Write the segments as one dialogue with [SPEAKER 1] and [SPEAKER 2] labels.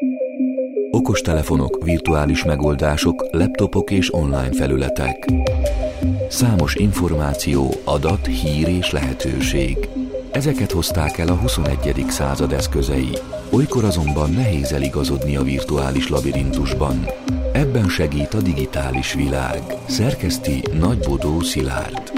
[SPEAKER 1] Okostelefonok, virtuális megoldások, laptopok és online felületek. Számos információ, adat, hír és lehetőség. Ezeket hozták el a 21. század eszközei. Olykor azonban nehéz eligazodni a virtuális labirintusban. Ebben segít a digitális világ. Szerkeszti Nagybodó Szilárd.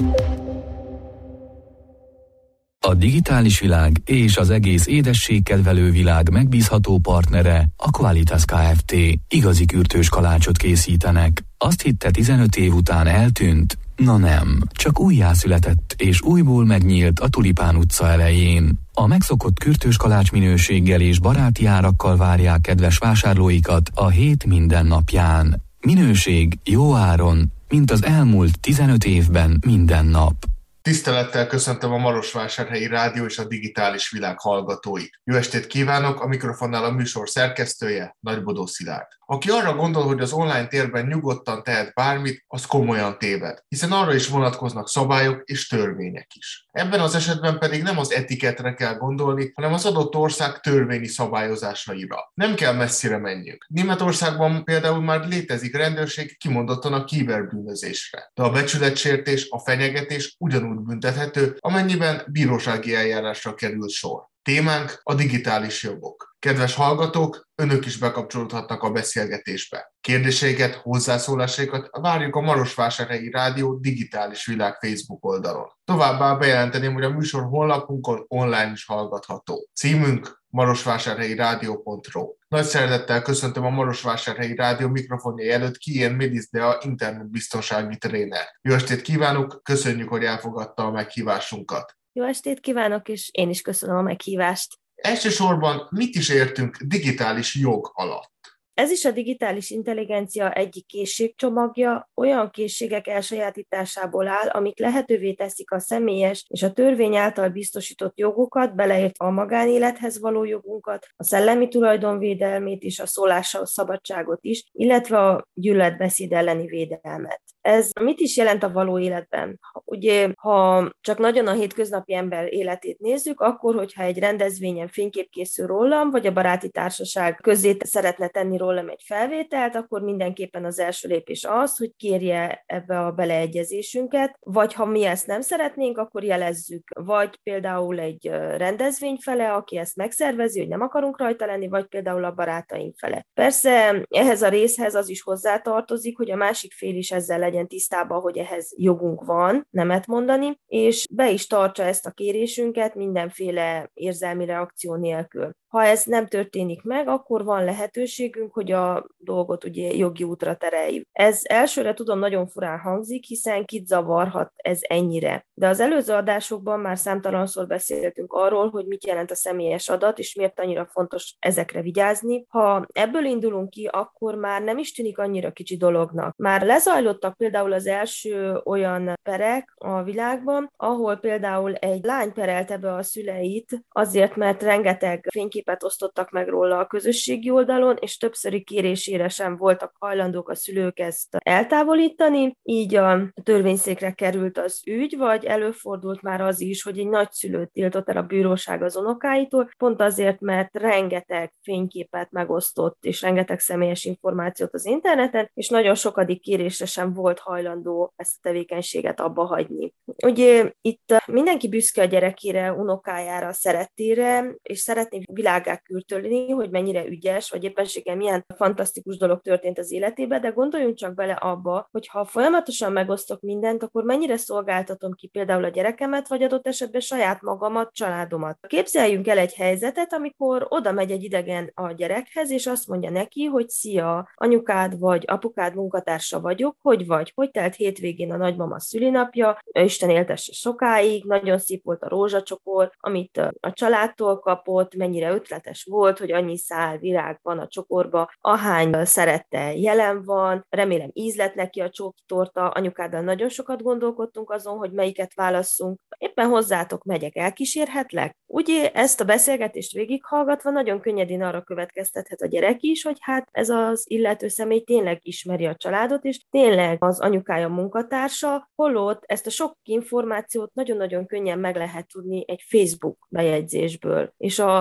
[SPEAKER 1] A digitális világ és az egész édességkedvelő világ megbízható partnere a Qualitas Kft. Igazi kürtős kalácsot készítenek. Azt hitte 15 év után eltűnt? Na nem, csak újjászületett és újból megnyílt a Tulipán utca elején. A megszokott kürtős kalács minőséggel és baráti árakkal várják kedves vásárlóikat a hét minden napján. Minőség jó áron, mint az elmúlt 15 évben minden nap.
[SPEAKER 2] Tisztelettel köszöntöm a Marosvásárhelyi Rádió és a digitális világ hallgatóit. Jó estét kívánok, a mikrofonnál a műsor szerkesztője, Nagybodó Szilárd. Aki arra gondol, hogy az online térben nyugodtan tehet bármit, az komolyan téved, hiszen arra is vonatkoznak szabályok és törvények is. Ebben az esetben pedig nem az etiketre kell gondolni, hanem az adott ország törvényi szabályozásaira. Nem kell messzire menjünk. Németországban például már létezik rendőrség kimondottan a kiberbűnözésre, de a becsületsértés, a fenyegetés ugyanúgy büntethető, amennyiben bírósági eljárásra kerül sor. Témánk a digitális jogok. Kedves hallgatók, önök is bekapcsolódhatnak a beszélgetésbe. Kérdéseiket, hozzászólásaikat várjuk a Marosvásárhelyi Rádió digitális világ Facebook oldalon. Továbbá bejelenteném, hogy a műsor honlapunkon online is hallgatható. Címünk marosvásárhelyirádió.ru. Nagy szeretettel köszöntöm a Marosvásárhelyi Rádió mikrofonjai előtt Kien Medizdea internetbiztonsági tréner. Jó estét kívánok, köszönjük, hogy elfogadta a meghívásunkat.
[SPEAKER 3] Jó estét kívánok, és én is köszönöm a meghívást.
[SPEAKER 2] Elsősorban mit is értünk digitális jog alatt?
[SPEAKER 3] Ez is a digitális intelligencia egyik készségcsomagja, olyan készségek elsajátításából áll, amik lehetővé teszik a személyes és a törvény által biztosított jogokat, beleértve a magánélethez való jogunkat, a szellemi tulajdonvédelmét és a szólásszabadságot is, illetve a gyűlöletbeszéd elleni védelmet. Ez mit is jelent a való életben? Ugye, ha csak nagyon a hétköznapi ember életét nézzük, akkor, hogyha egy rendezvényen fénykép készül rólam, vagy a baráti társaság közzé szeretne tenni rólam egy felvételt, akkor mindenképpen az első lépés az, hogy kérje ebbe a beleegyezésünket, vagy ha mi ezt nem szeretnénk, akkor jelezzük, vagy például egy rendezvény fele, aki ezt megszervezi, hogy nem akarunk rajta lenni, vagy például a barátaink fele. Persze ehhez a részhez az is hozzátartozik, hogy a másik fél is ezzel legyen tisztában, hogy ehhez jogunk van, nemet mondani, és be is tartsa ezt a kérésünket mindenféle érzelmi reakció nélkül. Ha ez nem történik meg, akkor van lehetőségünk, hogy a dolgot ugye jogi útra tereljük. Ez elsőre tudom nagyon furán hangzik, hiszen kit zavarhat ez ennyire. De az előző adásokban már számtalanszor beszéltünk arról, hogy mit jelent a személyes adat, és miért annyira fontos ezekre vigyázni. Ha ebből indulunk ki, akkor már nem is tűnik annyira kicsi dolognak. Már lezajlottak például az első olyan perek a világban, ahol például egy lány perelte be a szüleit azért, mert rengeteg fényképet osztottak meg róla a közösségi oldalon, és többszöri kérésére sem voltak hajlandók a szülők ezt eltávolítani, így a törvényszékre került az ügy, vagy előfordult már az is, hogy egy nagyszülőt tiltott el a bíróság az unokáitól, pont azért, mert rengeteg fényképet megosztott, és rengeteg személyes információt az interneten, és nagyon sokadik kérésre sem volt hajlandó ezt a tevékenységet abba hagyni. Ugye itt mindenki büszke a gyerekére, unokájára, szerettére, és szeretné világgá kürtölni, hogy mennyire ügyes, vagy éppenséggel milyen fantasztikus dolog történt az életében, de gondoljunk csak bele abba, hogy ha folyamatosan megosztok mindent, akkor mennyire szolgáltatom ki például a gyerekemet, vagy adott esetben saját magamat, családomat. Képzeljünk el egy helyzetet, amikor oda megy egy idegen a gyerekhez, és azt mondja neki, hogy szia, anyukád vagy apukád munkatársa vagyok, hogy vagy, hogy telt hétvégén a nagymama szülinapja, Isten éltesse sokáig, nagyon szép volt a rózsacsokor, amit a családtól kapott, mennyire ötletes volt, hogy annyi szál virág van a csokorba, ahány szerette jelen van, remélem íz lett neki a csóki torta, anyukáddal nagyon sokat gondolkodtunk azon, hogy melyiket válasszunk. Éppen hozzátok megyek, elkísérhetlek? Ugye ezt a beszélgetést végighallgatva nagyon könnyedén arra következtethet a gyerek is, hogy hát ez az illető személy tényleg ismeri a családot, és tényleg az anyukája munkatársa, holott ezt a sok információt nagyon-nagyon könnyen meg lehet tudni egy Facebook bejegyzésből. És az ahhoz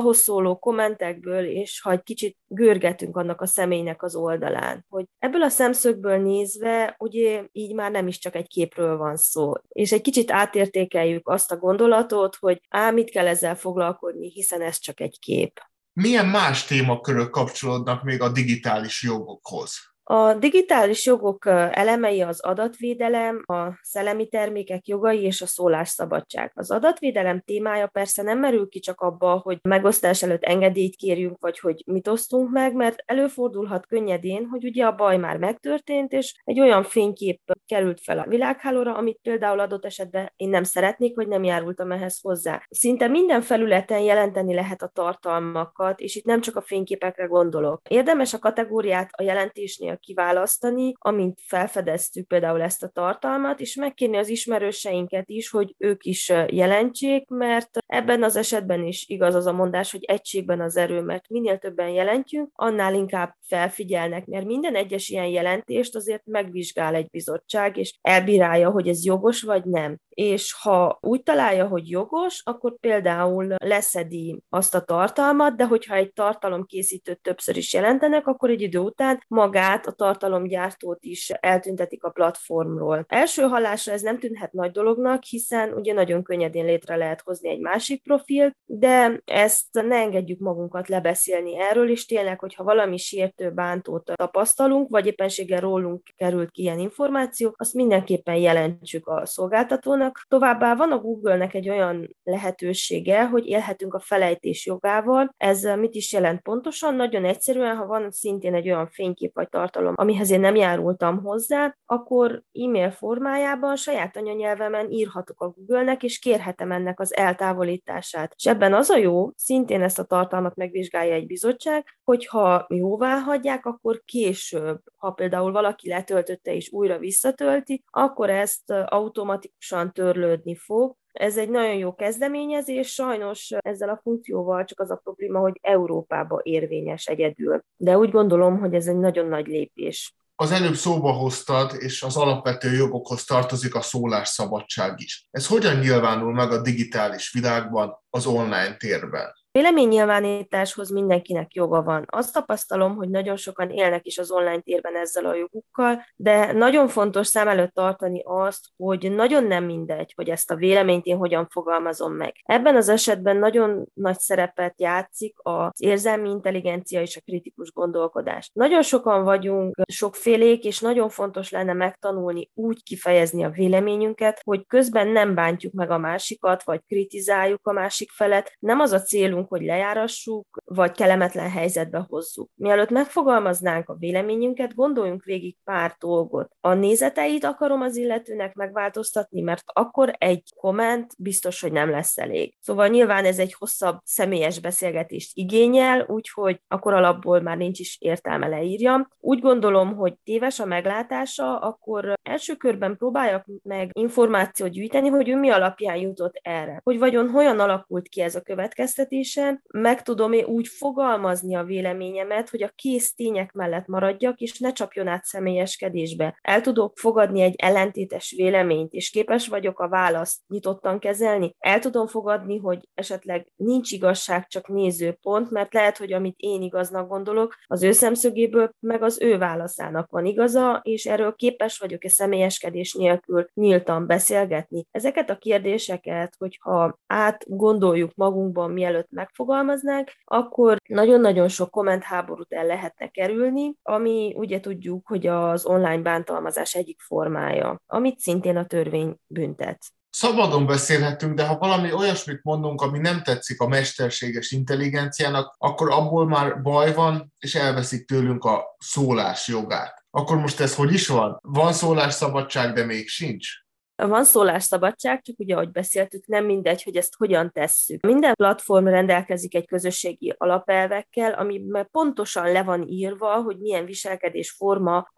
[SPEAKER 3] ahhoz szóló kommentekből, és ha egy kicsit görgetünk annak a személynek az oldalán, hogy ebből a szemszögből nézve, ugye így már nem is csak egy képről van szó, és egy kicsit átértékeljük azt a gondolatot, hogy mit kell ezzel foglalkodni, hiszen ez csak egy kép.
[SPEAKER 2] Milyen más témakörök kapcsolódnak még a digitális jogokhoz?
[SPEAKER 3] A digitális jogok elemei az adatvédelem, a szellemi termékek jogai és a szólásszabadság. Az adatvédelem témája persze nem merül ki csak abba, hogy megosztás előtt engedélyt kérjünk, vagy hogy mit osztunk meg, mert előfordulhat könnyedén, hogy ugye a baj már megtörtént, és egy olyan fénykép került fel a világhálóra, amit például adott esetben én nem szeretnék, vagy nem járultam ehhez hozzá. Szinte minden felületen jelenteni lehet a tartalmakat, és itt nem csak a fényképekre gondolok. Érdemes a kategóriát a jelentésnél kiválasztani, amint felfedeztük például ezt a tartalmat, és megkérni az ismerőseinket is, hogy ők is jelentsék, mert ebben az esetben is igaz az a mondás, hogy egységben az erő, mert minél többen jelentjük, annál inkább felfigyelnek, mert minden egyes ilyen jelentést azért megvizsgál egy bizottság, és elbírálja, hogy ez jogos vagy nem. És ha úgy találja, hogy jogos, akkor például leszedi azt a tartalmat, de hogyha egy tartalomkészítőt többször is jelentenek, akkor egy idő után magát, a tartalomgyártót is eltüntetik a platformról. Első hallásra ez nem tűnhet nagy dolognak, hiszen ugye nagyon könnyedén létre lehet hozni egy másik profilt, de ezt ne engedjük magunkat lebeszélni erről, és tényleg, hogyha valami sértő, bántót tapasztalunk, vagy éppenséggel rólunk került ki ilyen információ, azt mindenképpen jelentsük a szolgáltatónak. Továbbá van a Google-nek egy olyan lehetősége, hogy élhetünk a felejtés jogával. Ez mit is jelent pontosan? Nagyon egyszerűen, ha van szintén egy olyan fénykép vagy tartalom, amihez én nem járultam hozzá, akkor e-mail formájában saját anyanyelvemen írhatok a Google-nek, és kérhetem ennek az eltávolítását. És ebben az a jó, szintén ezt a tartalmat megvizsgálja egy bizottság, hogyha jóvá hagyják, akkor később, ha például valaki letöltötte és újra visszatölti, akkor ezt automatikusan törlődni fog. Ez egy nagyon jó kezdeményezés, sajnos ezzel a funkcióval csak az a probléma, hogy Európában érvényes egyedül. De úgy gondolom, hogy ez egy nagyon nagy lépés.
[SPEAKER 2] Az előbb szóba hoztad, és az alapvető jogokhoz tartozik a szólásszabadság is. Ez hogyan nyilvánul meg a digitális világban, az online térben?
[SPEAKER 3] Véleménynyilvánításhoz mindenkinek joga van. Azt tapasztalom, hogy nagyon sokan élnek is az online térben ezzel a jogukkal, de nagyon fontos szem előtt tartani azt, hogy nagyon nem mindegy, hogy ezt a véleményt én hogyan fogalmazom meg. Ebben az esetben nagyon nagy szerepet játszik az érzelmi intelligencia és a kritikus gondolkodás. Nagyon sokan vagyunk, sokfélék, és nagyon fontos lenne megtanulni úgy kifejezni a véleményünket, hogy közben nem bántjuk meg a másikat, vagy kritizáljuk a másik felet. Nem az a célunk, hogy lejárassuk, vagy kellemetlen helyzetbe hozzuk. Mielőtt megfogalmaznánk a véleményünket, gondoljunk végig pár dolgot. A nézeteit akarom az illetőnek megváltoztatni, mert akkor egy komment biztos, hogy nem lesz elég. Szóval nyilván ez egy hosszabb személyes beszélgetést igényel, úgyhogy akkor alapból már nincs is értelme leírjam. Úgy gondolom, hogy téves a meglátása, akkor első körben próbáljak meg információt gyűjteni, hogy ő mi alapján jutott erre. Hogy vajon hogyan alakult ki ez a következtetés, meg tudom-e úgy fogalmazni a véleményemet, hogy a kész tények mellett maradjak, és ne csapjon át személyeskedésbe. El tudok fogadni egy ellentétes véleményt, és képes vagyok a választ nyitottan kezelni. El tudom fogadni, hogy esetleg nincs igazság, csak nézőpont, mert lehet, hogy amit én igaznak gondolok, az ő szemszögéből meg az ő válaszának van igaza, és erről képes vagyok-e személyeskedés nélkül nyíltan beszélgetni. Ezeket a kérdéseket, hogyha átgondoljuk magunkban, mielőtt megfogalmaznánk, akkor nagyon-nagyon sok kommentháborút el lehetne kerülni, ami ugye tudjuk, hogy az online bántalmazás egyik formája, amit szintén a törvény büntet.
[SPEAKER 2] Szabadon beszélhetünk, de ha valami olyasmit mondunk, ami nem tetszik a mesterséges intelligenciának, akkor abból már baj van, és elveszik tőlünk a szólás jogát. Akkor most ez hogy is van? Van szólásszabadság, de még sincs?
[SPEAKER 3] Van szólásszabadság, csak ugye, ahogy beszéltük, nem mindegy, hogy ezt hogyan tesszük. Minden platform rendelkezik egy közösségi alapelvekkel, amiben pontosan le van írva, hogy milyen viselkedésforma az,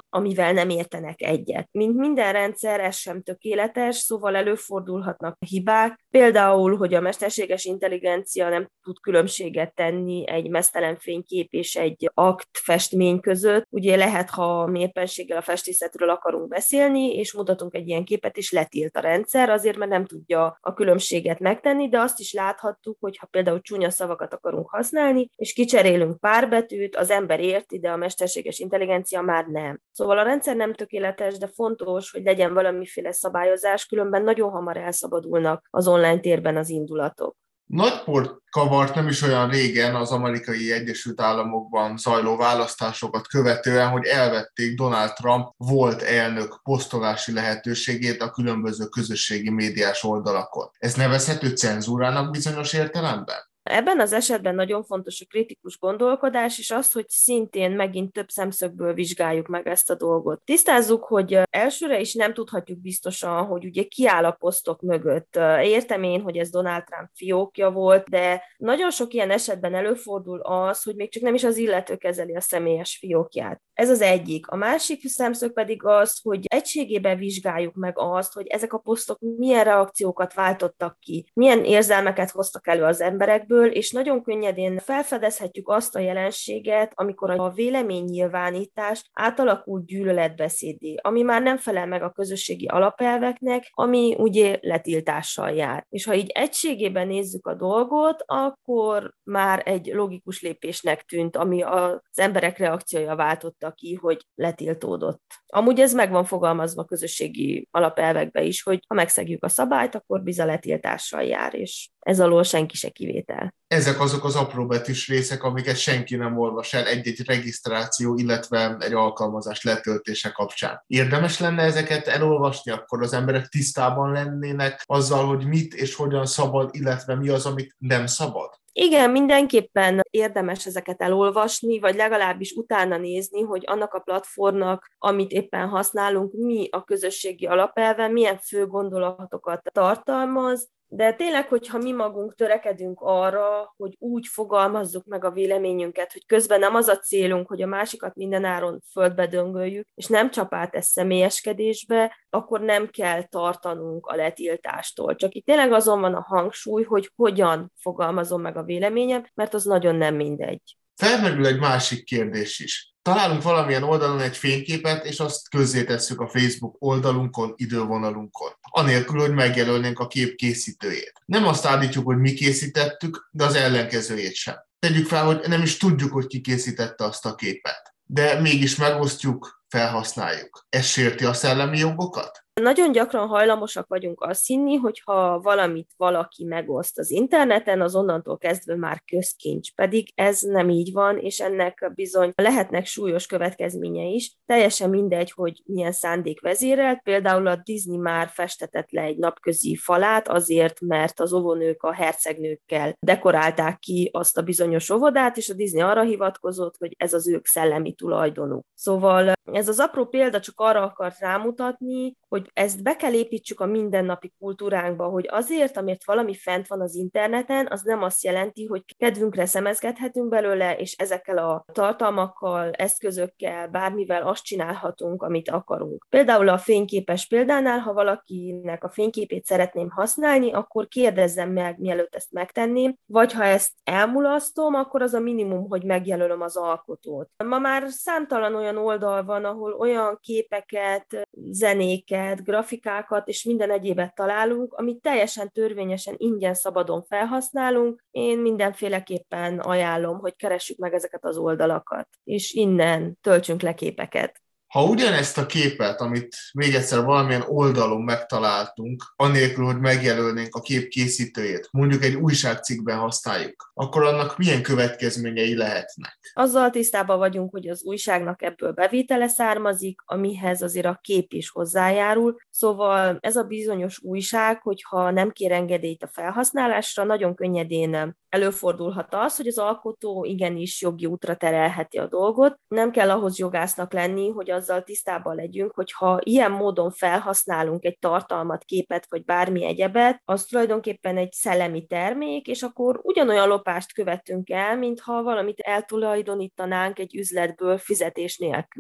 [SPEAKER 3] amivel nem értenek egyet. Mint minden rendszer, ez sem tökéletes, szóval előfordulhatnak hibák, például, hogy a mesterséges intelligencia nem tud különbséget tenni egy meztelen fénykép és egy akt festmény között. Ugye lehet, ha mi éppenséggel a festészetről akarunk beszélni, és mutatunk egy ilyen képet, és letilt a rendszer, azért, mert nem tudja a különbséget megtenni, de azt is láthattuk, hogy ha például csúnya szavakat akarunk használni, és kicserélünk pár betűt, az ember érti, de a mesterséges intelligencia már nem. Szóval a rendszer nem tökéletes, de fontos, hogy legyen valamiféle szabályozás, különben nagyon hamar elszabadulnak az online térben az indulatok.
[SPEAKER 2] Nagy port kavart nem is olyan régen az Amerikai Egyesült Államokban zajló választásokat követően, hogy elvették Donald Trump volt elnök posztolási lehetőségét a különböző közösségi médiás oldalakon. Ez nevezhető cenzúrának bizonyos értelemben?
[SPEAKER 3] Ebben az esetben nagyon fontos a kritikus gondolkodás, és az, hogy szintén megint több szemszögből vizsgáljuk meg ezt a dolgot. Tisztázzuk, hogy elsőre is nem tudhatjuk biztosan, hogy ugye ki áll a posztok mögött. Értem én, hogy ez Donald Trump fiókja volt, de nagyon sok ilyen esetben előfordul az, hogy még csak nem is az illető kezeli a személyes fiókját. Ez az egyik. A másik szemszög pedig az, hogy egységében vizsgáljuk meg azt, hogy ezek a posztok milyen reakciókat váltottak ki, milyen érzelmeket hoztak elő az emberekből, és nagyon könnyedén felfedezhetjük azt a jelenséget, amikor a véleménynyilvánítás átalakul gyűlöletbeszéddé, ami már nem felel meg a közösségi alapelveknek, ami ugye letiltással jár. És ha így egységében nézzük a dolgot, akkor már egy logikus lépésnek tűnt, ami az emberek reakciója váltotta ki, hogy letiltódott. Amúgy ez meg van fogalmazva a közösségi alapelvekbe is, hogy ha megszegjük a szabályt, akkor bizony letiltással jár, és ez alól senki se kivétel.
[SPEAKER 2] Ezek azok az apróbetűs részek, amiket senki nem olvas el egy-egy regisztráció, illetve egy alkalmazás letöltése kapcsán. Érdemes lenne ezeket elolvasni, akkor az emberek tisztában lennének azzal, hogy mit és hogyan szabad, illetve mi az, amit nem szabad?
[SPEAKER 3] Igen, mindenképpen érdemes ezeket elolvasni, vagy legalábbis utána nézni, hogy annak a platformnak, amit éppen használunk, mi a közösségi alapelve, milyen fő gondolatokat tartalmaz, de tényleg, hogyha mi magunk törekedünk arra, hogy úgy fogalmazzuk meg a véleményünket, hogy közben nem az a célunk, hogy a másikat mindenáron földbe döngöljük, és nem csap át ezt személyeskedésbe, akkor nem kell tartanunk a letiltástól. Csak itt tényleg azon van a hangsúly, hogy hogyan fogalmazom meg a véleményem, mert az nagyon nem mindegy.
[SPEAKER 2] Felmerül egy másik kérdés is. Találunk valamilyen oldalon egy fényképet, és azt közzétesszük a Facebook oldalunkon, idővonalunkon, anélkül, hogy megjelölnénk a kép készítőjét. Nem azt állítjuk, hogy mi készítettük, de az ellenkezőjét sem. Tegyük fel, hogy nem is tudjuk, hogy ki készítette azt a képet, de mégis megosztjuk, felhasználjuk. Ez sérti a szellemi jogokat?
[SPEAKER 3] Nagyon gyakran hajlamosak vagyunk azt hinni, hogy ha valamit valaki megoszt az interneten, az onnantól kezdve már közkincs. Pedig ez nem így van, és ennek bizony lehetnek súlyos következménye is. Teljesen mindegy, hogy milyen szándék vezérelt. Például a Disney már festetett le egy napközi falát azért, mert az óvónők a hercegnőkkel dekorálták ki azt a bizonyos óvodát, és a Disney arra hivatkozott, hogy ez az ők szellemi tulajdonuk. Szóval ez az apró példa csak arra akart rámutatni, hogy ezt be kell építsük a mindennapi kultúránkba, hogy azért, amért valami fent van az interneten, az nem azt jelenti, hogy kedvünkre szemezgethetünk belőle, és ezekkel a tartalmakkal, eszközökkel, bármivel azt csinálhatunk, amit akarunk. Például a fényképes példánál, ha valakinek a fényképét szeretném használni, akkor kérdezzem meg, mielőtt ezt megtenném, vagy ha ezt elmulasztom, akkor az a minimum, hogy megjelölöm az alkotót. Ma már számtalan olyan oldal van, ahol olyan képeket, zenéket, grafikákat és minden egyébet találunk, amit teljesen törvényesen ingyen szabadon felhasználunk. Én mindenféleképpen ajánlom, hogy keressük meg ezeket az oldalakat, és innen töltsünk le képeket.
[SPEAKER 2] Ha ugyanezt a képet, amit még egyszer valamilyen oldalon megtaláltunk, anélkül, hogy megjelölnénk a kép készítőjét, mondjuk egy újságcikkben használjuk, akkor annak milyen következményei lehetnek?
[SPEAKER 3] Azzal tisztában vagyunk, hogy az újságnak ebből bevétele származik, amihez azért a kép is hozzájárul. Szóval ez a bizonyos újság, hogyha nem kér engedélyt a felhasználásra, nagyon könnyedén előfordulhat az, hogy az alkotó igenis jogi útra terelheti a dolgot. Nem kell ahhoz jogásznak lenni, hogy azzal tisztában legyünk, hogy ha ilyen módon felhasználunk egy tartalmat, képet vagy bármi egyebet, az tulajdonképpen egy szellemi termék, és akkor ugyanolyan lopást követünk el, mintha valamit eltulajdonítanánk egy üzletből fizetés nélkül.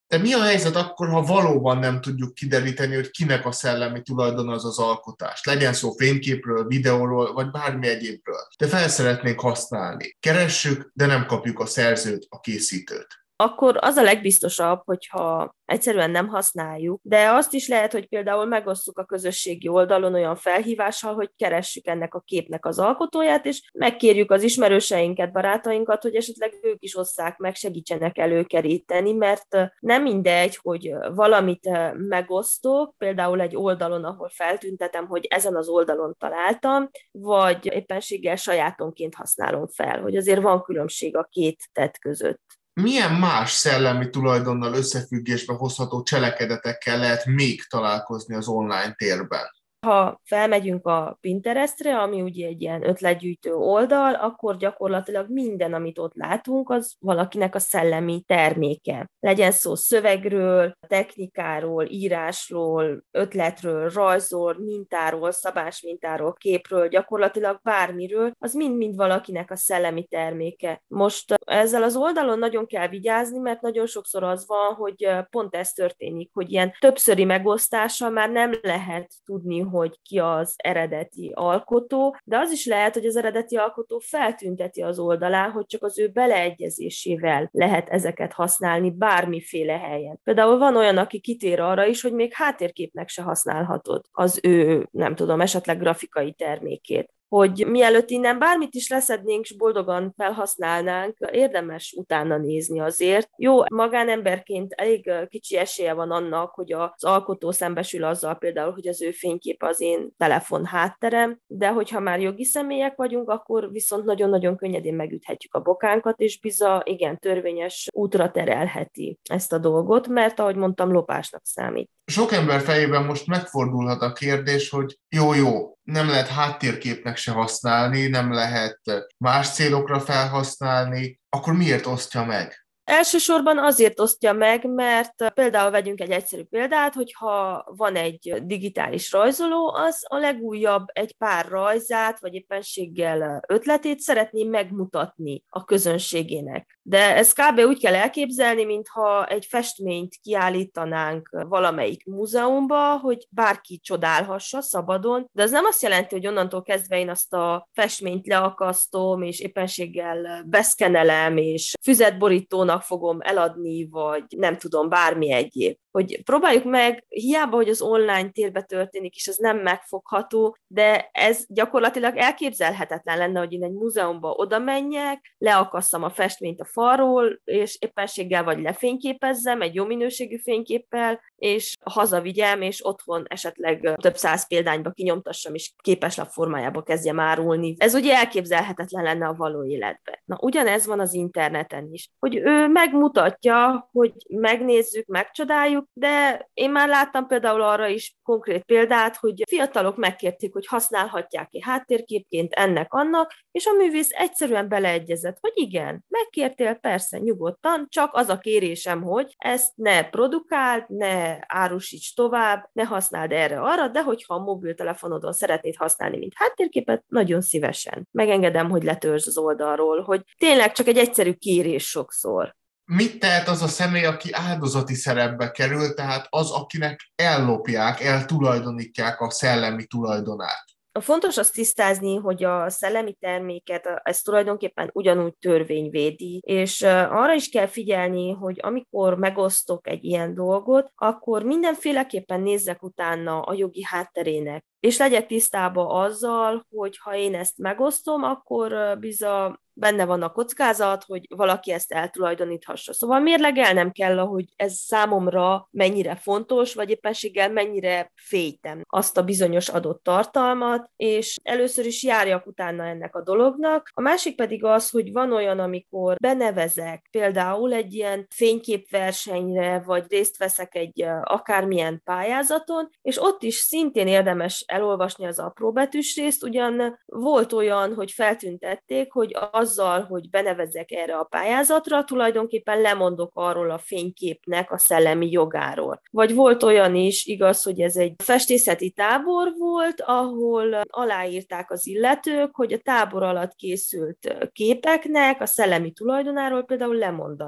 [SPEAKER 2] De mi a helyzet akkor, ha valóban nem tudjuk kideríteni, hogy kinek a szellemi tulajdona az az alkotás? Legyen szó fényképről, videóról, vagy bármi egyébről. De fel szeretnénk használni. Keressük, de nem kapjuk a szerzőt, a készítőt.
[SPEAKER 3] Akkor az a legbiztosabb, hogyha egyszerűen nem használjuk, de azt is lehet, hogy például megosztjuk a közösségi oldalon olyan felhívással, hogy keressük ennek a képnek az alkotóját, és megkérjük az ismerőseinket, barátainkat, hogy esetleg ők is osszák meg, segítsenek előkeríteni, mert nem mindegy, hogy valamit megosztok, például egy oldalon, ahol feltüntetem, hogy ezen az oldalon találtam, vagy éppenséggel sajátonként használom fel, hogy azért van különbség a két tett között.
[SPEAKER 2] Milyen más szellemi tulajdonnal összefüggésbe hozható cselekedetekkel lehet még találkozni az online térben?
[SPEAKER 3] Ha felmegyünk a Pinterestre, ami ugye egy ilyen ötletgyűjtő oldal, akkor gyakorlatilag minden, amit ott látunk, az valakinek a szellemi terméke. Legyen szó szövegről, technikáról, írásról, ötletről, rajzról, mintáról, szabásmintáról, képről, gyakorlatilag bármiről, az mind-mind valakinek a szellemi terméke. Most ezzel az oldalon nagyon kell vigyázni, mert nagyon sokszor az van, hogy pont ez történik, hogy ilyen többszöri megosztással már nem lehet tudni, hogy ki az eredeti alkotó, de az is lehet, hogy az eredeti alkotó feltünteti az oldalán, hogy csak az ő beleegyezésével lehet ezeket használni bármiféle helyen. Például van olyan, aki kitér arra is, hogy még háttérképnek se használhatod az ő, nem tudom, esetleg grafikai termékét. Hogy mielőtt innen bármit is leszednénk, és boldogan felhasználnánk, érdemes utána nézni azért. Jó, magánemberként elég kicsi esélye van annak, hogy az alkotó szembesül azzal például, hogy az ő fényképe az én telefon hátterem, de hogyha már jogi személyek vagyunk, akkor viszont nagyon-nagyon könnyedén megüthetjük a bokánkat, és igen, törvényes útra terelheti ezt a dolgot, mert ahogy mondtam, lopásnak számít.
[SPEAKER 2] Sok ember fejében most megfordulhat a kérdés, hogy jó, nem lehet háttérképnek se használni, nem lehet más célokra felhasználni, akkor miért osztja meg?
[SPEAKER 3] Elsősorban azért osztja meg, mert például vegyünk egy egyszerű példát, hogyha van egy digitális rajzoló, az a legújabb egy pár rajzát, vagy éppenséggel ötletét szeretné megmutatni a közönségének. De ezt kb. Úgy kell elképzelni, mintha egy festményt kiállítanánk valamelyik múzeumba, hogy bárki csodálhassa szabadon, de az nem azt jelenti, hogy onnantól kezdve én azt a festményt leakasztom, és éppenséggel beszkenelem, és füzetborítónak fogom eladni, vagy nem tudom, bármi egyéb. Hogy próbáljuk meg, hiába, hogy az online térbe történik, és ez nem megfogható, de ez gyakorlatilag elképzelhetetlen lenne, hogy én egy múzeumba oda menjek, leakasszam a festményt a falról, és éppenséggel vagy lefényképezzem egy jó minőségű fényképpel, és hazavigyem, és otthon esetleg több száz példányba kinyomtassam, és képeslap formájába kezdjem árulni. Ez ugye elképzelhetetlen lenne a való életben. Na, ugyanez van az interneten is, hogy ő megmutatja, hogy megnézzük, megcsodáljuk, de én már láttam például arra is konkrét példát, hogy fiatalok megkérték, hogy használhatják-e háttérképként ennek-annak, és a művész egyszerűen beleegyezett, hogy igen, megkértél, persze, nyugodtan, csak az a kérésem, hogy ezt ne produkáld, ne árusíts tovább, ne használd erre-arra, de hogyha a mobiltelefonodon szeretnéd használni, mint háttérképet, nagyon szívesen. Megengedem, hogy letörzs az oldalról, hogy tényleg csak egy egyszerű kérés sokszor.
[SPEAKER 2] Mit tehet az a személy, aki áldozati szerepbe kerül, tehát az, akinek ellopják, eltulajdonítják a szellemi tulajdonát?
[SPEAKER 3] Fontos azt tisztázni, hogy a szellemi terméket, ez tulajdonképpen ugyanúgy törvény védi, és arra is kell figyelni, hogy amikor megosztok egy ilyen dolgot, akkor mindenféleképpen nézzek utána a jogi hátterének, és legyek tisztában azzal, hogy ha én ezt megosztom, akkor bizony benne van a kockázat, hogy valaki ezt eltulajdoníthassa. Szóval mérlegelnem kell, hogy ez számomra mennyire fontos, vagy éppenséggel mennyire félytem azt a bizonyos adott tartalmat, és először is járjak utána ennek a dolognak. A másik pedig az, hogy van olyan, amikor benevezek például egy ilyen fényképversenyre, vagy részt veszek egy akármilyen pályázaton, és ott is szintén érdemes elolvasni az apróbetűs részt, ugyan volt olyan, hogy feltüntették, hogy azzal, hogy benevezzek erre a pályázatra, tulajdonképpen lemondok arról a fényképnek a szellemi jogáról. Vagy volt olyan is, igaz, hogy ez egy festészeti tábor volt, ahol aláírták az illetők, hogy a tábor alatt készült képeknek a szellemi tulajdonáról például lemondanak.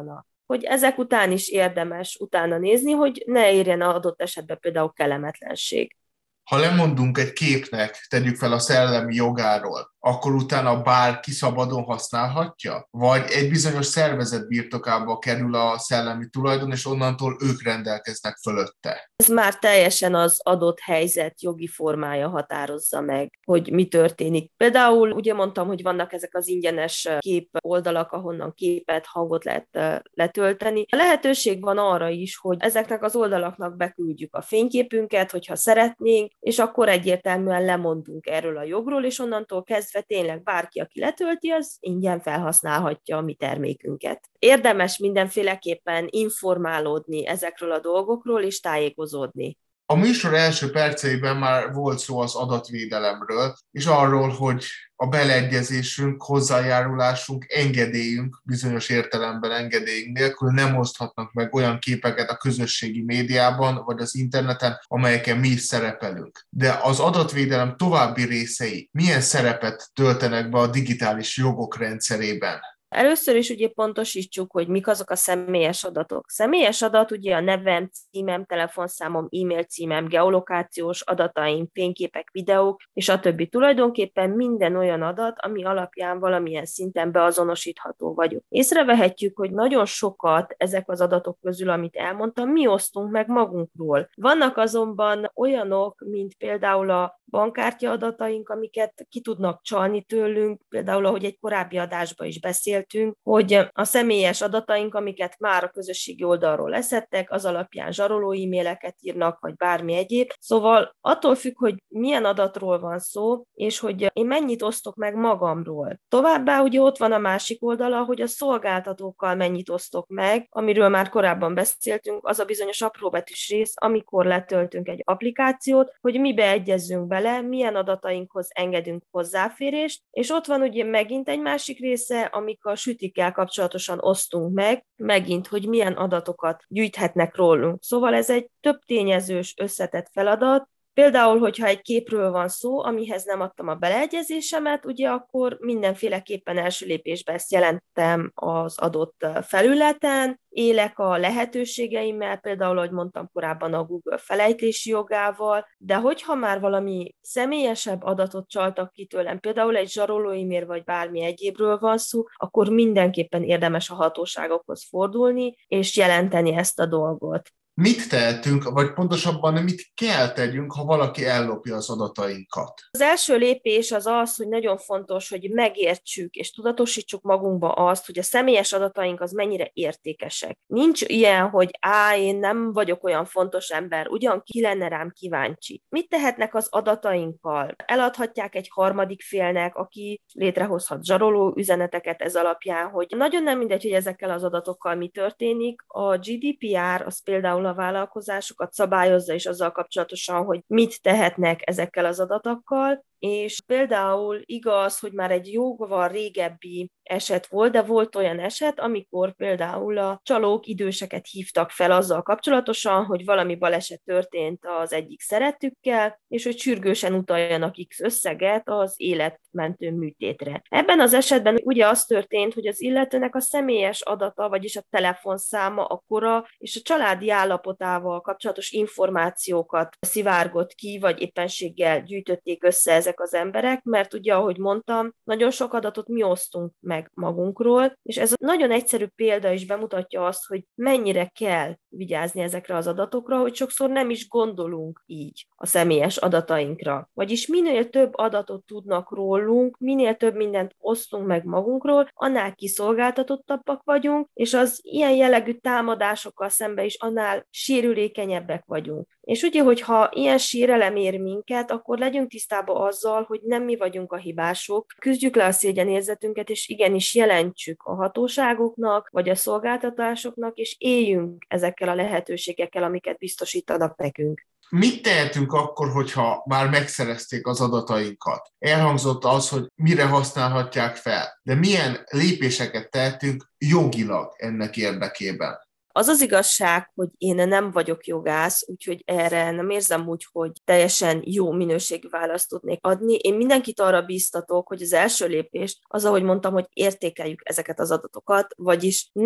[SPEAKER 3] hogy ezek után is érdemes utána nézni, hogy ne érjen adott esetben például kellemetlenség.
[SPEAKER 2] Ha lemondunk egy képnek, tegyük fel a szellemi jogáról, akkor utána bárki szabadon használhatja? Vagy egy bizonyos szervezet birtokába kerül a szellemi tulajdon, és onnantól ők rendelkeznek fölötte?
[SPEAKER 3] Ez már teljesen az adott helyzet jogi formája határozza meg, hogy mi történik. Például ugye mondtam, hogy vannak ezek az ingyenes kép oldalak, ahonnan képet, hangot lehet letölteni. A lehetőség van arra is, hogy ezeknek az oldalaknak beküldjük a fényképünket, hogyha szeretnénk, és akkor egyértelműen lemondunk erről a jogról, és onnantól kezdve tényleg bárki, aki letölti, az ingyen felhasználhatja a mi termékünket. Érdemes mindenféleképpen informálódni ezekről a dolgokról, és tájékozódni.
[SPEAKER 2] A műsor első perceiben már volt szó az adatvédelemről, és arról, hogy a beleegyezésünk, hozzájárulásunk, engedélyünk, bizonyos értelemben engedélyünk nélkül nem oszthatnak meg olyan képeket a közösségi médiában vagy az interneten, amelyeken mi is szerepelünk. De az adatvédelem további részei milyen szerepet töltenek be a digitális jogok rendszerében?
[SPEAKER 3] Először is ugye pontosítsuk, hogy mik azok a személyes adatok. Személyes adat ugye a nevem, címem, telefonszámom, e-mail címem, geolokációs adataim, fényképek, videók, és a többi. Tulajdonképpen minden olyan adat, ami alapján valamilyen szinten beazonosítható vagyok. Észrevehetjük, hogy nagyon sokat ezek az adatok közül, amit elmondtam, mi osztunk meg magunkról. Vannak azonban olyanok, mint például a bankkártya adataink, amiket ki tudnak csalni tőlünk, például ahogy egy korábbi adásban is beszéltünk, hogy a személyes adataink, amiket már a közösségi oldalról leszettek, az alapján zsaroló e-maileket írnak, vagy bármi egyéb. Szóval attól függ, hogy milyen adatról van szó, és hogy én mennyit osztok meg magamról. Továbbá ugye ott van a másik oldala, hogy a szolgáltatókkal mennyit osztok meg, amiről már korábban beszéltünk, az a bizonyos apróbetűs rész, amikor letöltünk egy applikációt, hogy mi beegyezzünk bele, milyen adatainkhoz engedünk hozzáférést, és ott van ugye megint egy másik része, amik a sütikkel kapcsolatosan osztunk meg, megint, hogy milyen adatokat gyűjthetnek rólunk. Szóval ez egy több tényezős összetett feladat. Például, hogyha egy képről van szó, amihez nem adtam a beleegyezésemet, ugye akkor mindenféleképpen első lépésben ezt jelentem az adott felületen, élek a lehetőségeimmel, például, ahogy mondtam korábban, a Google felejtési jogával, de hogyha már valami személyesebb adatot csaltak ki tőlem, például egy zsaroló e-mail vagy bármi egyébről van szó, akkor mindenképpen érdemes a hatóságokhoz fordulni, és jelenteni ezt a dolgot.
[SPEAKER 2] Mit tehetünk, vagy pontosabban mit kell tegyünk, ha valaki ellopja az adatainkat?
[SPEAKER 3] Az első lépés az az, hogy nagyon fontos, hogy megértsük és tudatosítsuk magunkba azt, hogy a személyes adataink az mennyire értékesek. Nincs ilyen, hogy én nem vagyok olyan fontos ember, ugyan ki lenne rám kíváncsi. Mit tehetnek az adatainkkal? Eladhatják egy harmadik félnek, aki létrehozhat zsaroló üzeneteket ez alapján, hogy nagyon nem mindegy, hogy ezekkel az adatokkal mi történik. A GDPR az például a vállalkozásokat szabályozza, és azzal kapcsolatosan, hogy mit tehetnek ezekkel az adatokkal, és például igaz, hogy már egy jóval régebbi eset volt, de volt olyan eset, amikor például a csalók időseket hívtak fel azzal kapcsolatosan, hogy valami baleset történt az egyik szeretükkel, és hogy sürgősen utaljanak X összeget az életmentő műtétre. Ebben az esetben ugye az történt, hogy az illetőnek a személyes adata, vagyis a telefonszáma, a kora és a családi állapotával kapcsolatos információkat szivárgott ki, vagy éppenséggel gyűjtötték össze ezek az emberek, mert ugye, ahogy mondtam, nagyon sok adatot mi osztunk meg magunkról, és ez a nagyon egyszerű példa is bemutatja azt, hogy mennyire kell vigyázni ezekre az adatokra, hogy sokszor nem is gondolunk így a személyes adatainkra. Vagyis minél több adatot tudnak rólunk, minél több mindent osztunk meg magunkról, annál kiszolgáltatottabbak vagyunk, és az ilyen jellegű támadásokkal szemben is annál sérülékenyebbek vagyunk. És ugye, hogyha ilyen sérelem ér minket, akkor legyünk tisztában azzal, hogy nem mi vagyunk a hibások, küzdjük le a szégyenérzetünket, és igenis jelentsük a hatóságoknak, vagy a szolgáltatásoknak, és éljünk ezekkel a lehetőségekkel, amiket biztosítanak nekünk.
[SPEAKER 2] Mit tehetünk akkor, hogyha már megszerezték az adatainkat? Elhangzott az, hogy mire használhatják fel, de milyen lépéseket tehetünk jogilag ennek érdekében?
[SPEAKER 3] Az az igazság, hogy én nem vagyok jogász, úgyhogy erre nem érzem úgy, hogy teljesen jó minőségű választ tudnék adni. Én mindenkit arra bíztatok, hogy az első lépés az, ahogy mondtam, hogy értékeljük ezeket az adatokat, vagyis ne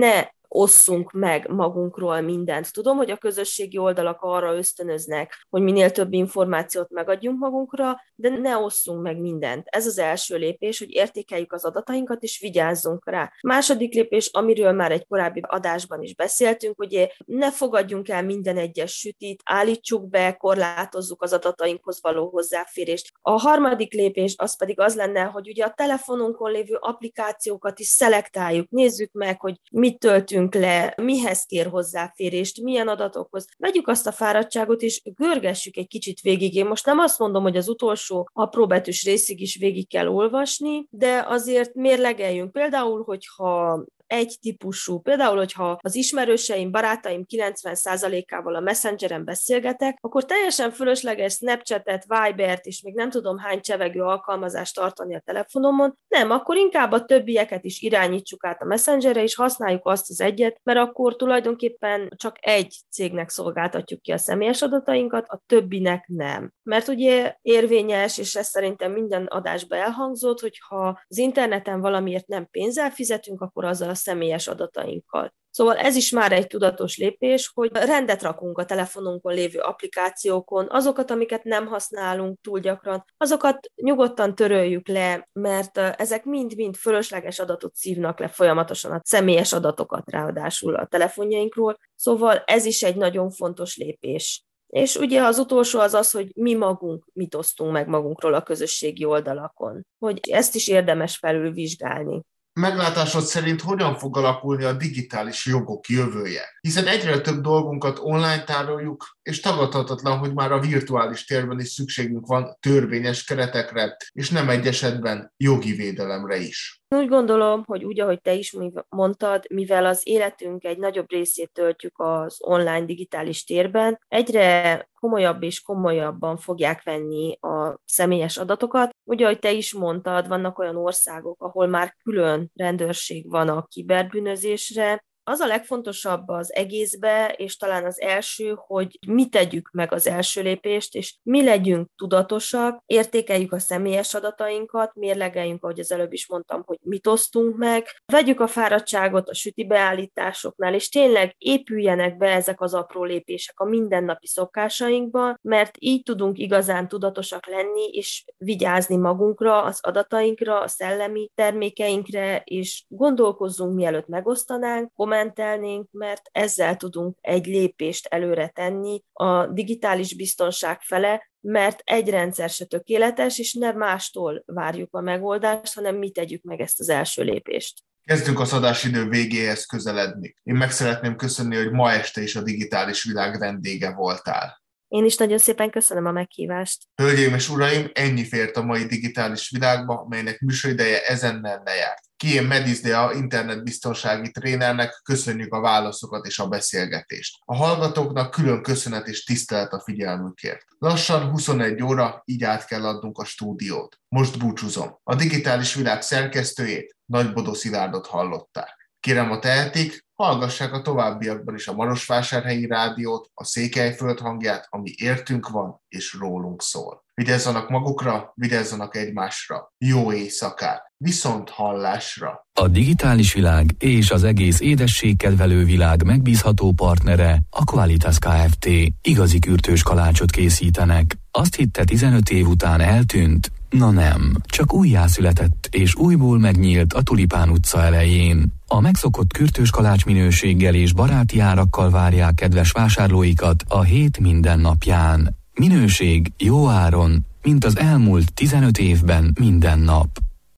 [SPEAKER 3] osszunk meg magunkról mindent. Tudom, hogy a közösségi oldalak arra ösztönöznek, hogy minél több információt megadjunk magunkra, de ne osszunk meg mindent. Ez az első lépés, hogy értékeljük az adatainkat, és vigyázzunk rá. Második lépés, amiről már egy korábbi adásban is beszéltünk, hogy ne fogadjunk el minden egyes sütit, állítsuk be, korlátozzuk az adatainkhoz való hozzáférést. A harmadik lépés az pedig az lenne, hogy ugye a telefonunkon lévő applikációkat is szelektáljuk, nézzük meg, hogy mit töltünk le, mihez kér hozzáférést, milyen adatokhoz. Vegyük azt a fáradtságot, és görgessük egy kicsit végig. Én most nem azt mondom, hogy az utolsó apróbetűs részig is végig kell olvasni, de azért mérlegeljünk. Például, hogyha egy típusú, például, hogyha az ismerőseim, barátaim 90%-ával a Messengeren beszélgetek, akkor teljesen fölösleges Snapchatet, Vibert és még nem tudom hány csevegő alkalmazást tartani a telefonomon. Nem, akkor inkább a többieket is irányítsuk át a Messengerre, és használjuk azt az egyet, mert akkor tulajdonképpen csak egy cégnek szolgáltatjuk ki a személyes adatainkat, a többinek nem. Mert ugye érvényes, és ez szerintem minden adásban elhangzott, hogy ha az interneten valamiért nem pénzzel fizetünk, akkor azzal a személyes adatainkkal. Szóval ez is már egy tudatos lépés, hogy rendet rakunk a telefonunkon lévő applikációkon, azokat, amiket nem használunk túl gyakran, azokat nyugodtan töröljük le, mert ezek mind-mind fölösleges adatot szívnak le folyamatosan, a személyes adatokat ráadásul a telefonjainkról. Szóval ez is egy nagyon fontos lépés. És ugye az utolsó az, hogy mi magunk mit osztunk meg magunkról a közösségi oldalakon, hogy ezt is érdemes felülvizsgálni.
[SPEAKER 2] Meglátásod szerint hogyan fog alakulni a digitális jogok jövője? Hiszen egyre több dolgunkat online tároljuk, és tagadhatatlan, hogy már a virtuális térben is szükségünk van törvényes keretekre, és nem egy esetben jogi védelemre is.
[SPEAKER 3] Úgy gondolom, hogy úgy, ahogy te is mondtad, mivel az életünk egy nagyobb részét töltjük az online digitális térben, egyre komolyabb és komolyabban fogják venni a személyes adatokat. Ugye, ahogy te is mondtad, vannak olyan országok, ahol már külön rendőrség van a kiberbűnözésre. Az a legfontosabb az egészbe, és talán az első, hogy mi tegyük meg az első lépést, és mi legyünk tudatosak, értékeljük a személyes adatainkat, mérlegeljünk, ahogy az előbb is mondtam, hogy mit osztunk meg, vegyük a fáradtságot a süti beállításoknál, és tényleg épüljenek be ezek az apró lépések a mindennapi szokásainkba, mert így tudunk igazán tudatosak lenni, és vigyázni magunkra, az adatainkra, a szellemi termékeinkre, és gondolkozzunk, mielőtt megosztanánk, kommentelnénk, mert ezzel tudunk egy lépést előre tenni a digitális biztonság fele, mert egy rendszer se tökéletes, és nem mástól várjuk a megoldást, hanem mi tegyük meg ezt az első lépést.
[SPEAKER 2] Kezdünk az adásidő végéhez közeledni. Én meg szeretném köszönni, hogy ma este is a digitális világ vendége voltál.
[SPEAKER 3] Én is nagyon szépen köszönöm a meghívást.
[SPEAKER 2] Hölgyeim és uraim, ennyi fért a mai digitális világba, melynek műsorideje ezennel lejárt. Kien Medizdea internetbiztonsági trénernek köszönjük a válaszokat és a beszélgetést. A hallgatóknak külön köszönet és tisztelet a figyelmükért. Lassan 21 óra, így át kell adnunk a stúdiót. Most búcsúzom. A digitális világ szerkesztőjét, Nagybodó Szilárdot hallották. Kérem, ha tehetik, hallgassák a továbbiakban is a Marosvásárhelyi Rádiót, a Székelyföld hangját, ami értünk van és rólunk szól. Vigyázzanak magukra, vigyázzanak egymásra. Jó éjszakát! Viszont hallásra!
[SPEAKER 1] A digitális világ és az egész édességkedvelő világ megbízható partnere a Qualitas Kft. Igazi kürtős kalácsot készítenek. Azt hitte 15 év után eltűnt? Na nem, csak újjászületett és újból megnyílt a Tulipán utca elején. A megszokott kürtős kalács minőséggel és baráti árakkal várják kedves vásárlóikat a hét minden napján. Minőség jó áron, mint az elmúlt 15 évben minden nap.